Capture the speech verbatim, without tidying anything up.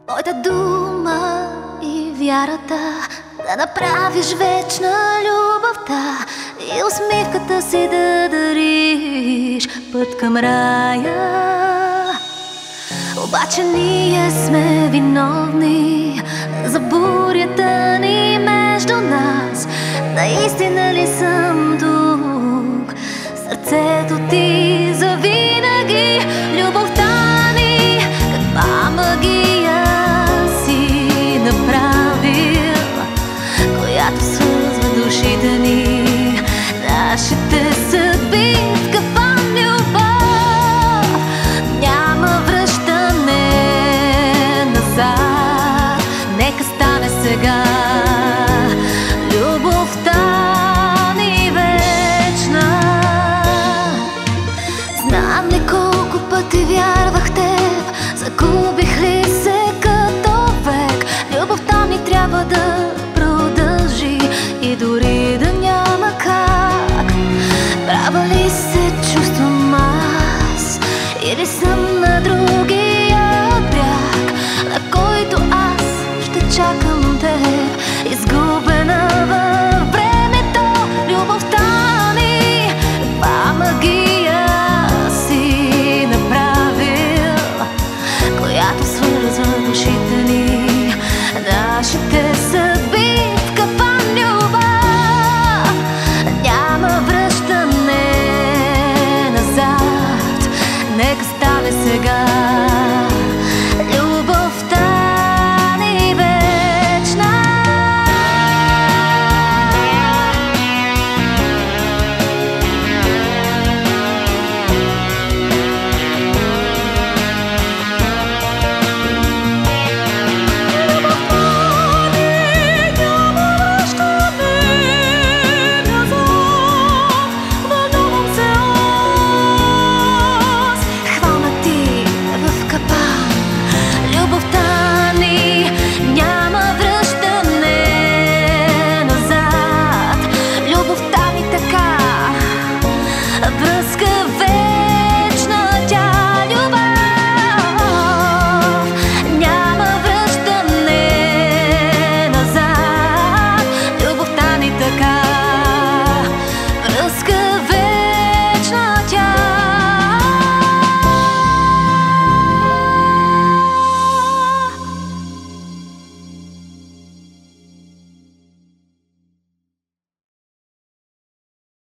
Моята дума и вярата да направиш вечна любовта и усмивката си да дариш път към рая. Обаче ние сме виновни за бурята ни между нас. Наистина ли съм тук? Сърцето ти завинаги. Любовта ни каква магия си направил, която свързва душите ни, нашите съдби в капан любов. Няма връщане назад, нека стане сега. Любовта ни вечна. Знам ли колко пъти вярвах теб, загубих ли се като век. Любовта ни трябва да продължи и дори да няма как. Права ли си?